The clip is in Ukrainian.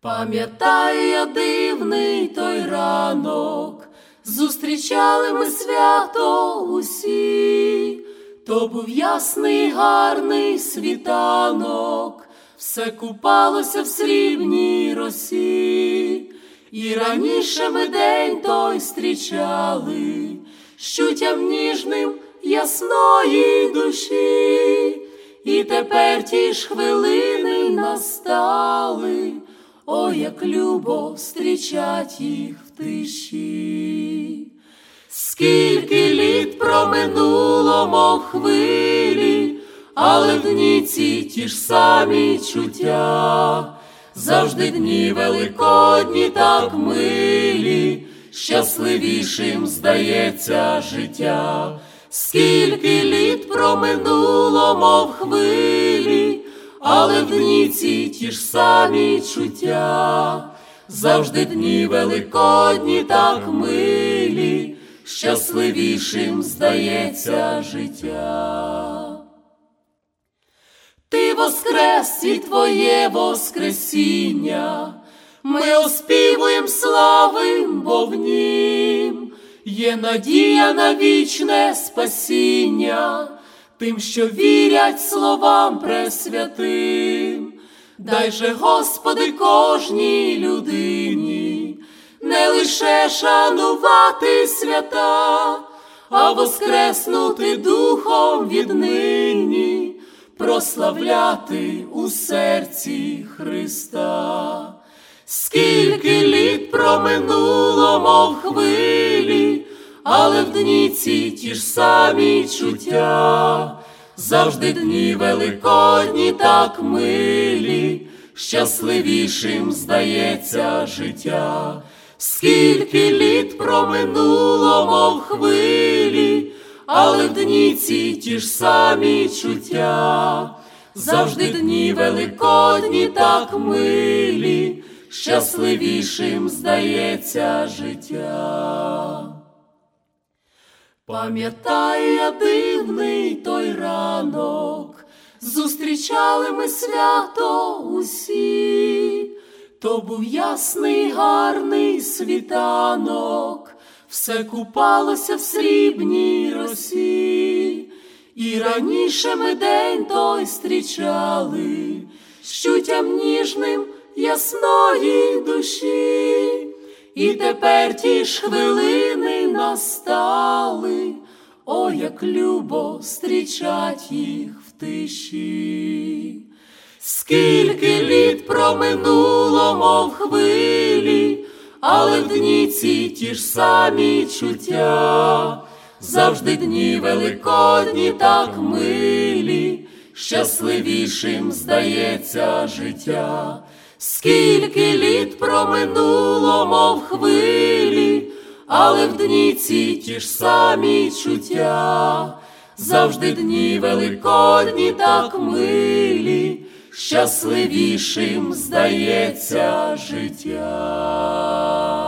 Пам'ятаю я дивний той ранок, зустрічали ми свято усі. То був ясний гарний світанок, все купалося в срібній росі. І раніше ми день той зустрічали, щуттям ніжним ясної душі. І тепер ті ж хвилини настали, ой, як любо зустрічать їх в тиші. Скільки літ проминуло, мов хвилі, але в дні ті ж самі чуття. Завжди дні великодні так милі, щасливішим здається життя. Скільки літ проминуло, мов хвилі, але в дні ті ж самі чуття. Завжди дні великодні так милі, щасливішим здається життя. Ти воскрес і твоє воскресіння, ми оспівуєм, славим, бо в нім є надія на вічне спасіння тим, що вірять словам пресвятим. Дай же, Господи, кожній людині не лише шанувати свята, а воскреснути духом віднині, прославляти у серці Христа. Скільки літ проминуло, мов хвилі, але в дні ті ж самі чуття. Завжди дні великодні так милі, щасливішим здається життя. Скільки літ проминуло, мов хвилі, але в дні ті ж самі чуття. Завжди дні великодні так милі, щасливішим здається життя. Пам'ятаю я дивний той ранок, зустрічали ми свято усі. То був ясний гарний світанок, все купалося в срібній росі. І раніше ми день той зустрічали, щуттям ніжним ясної душі. І тепер ті ж хвилини настали, ой, як любо зустрічать їх в тиші. Скільки літ проминуло, мов хвилі, але в дні ті ж самі чуття. Завжди дні великодні так милі, щасливішим здається життя. Скільки літ проминуло, мов хвилі, але в дні ті ж самі чуття. Завжди дні великодні так милі, щасливішим здається життя.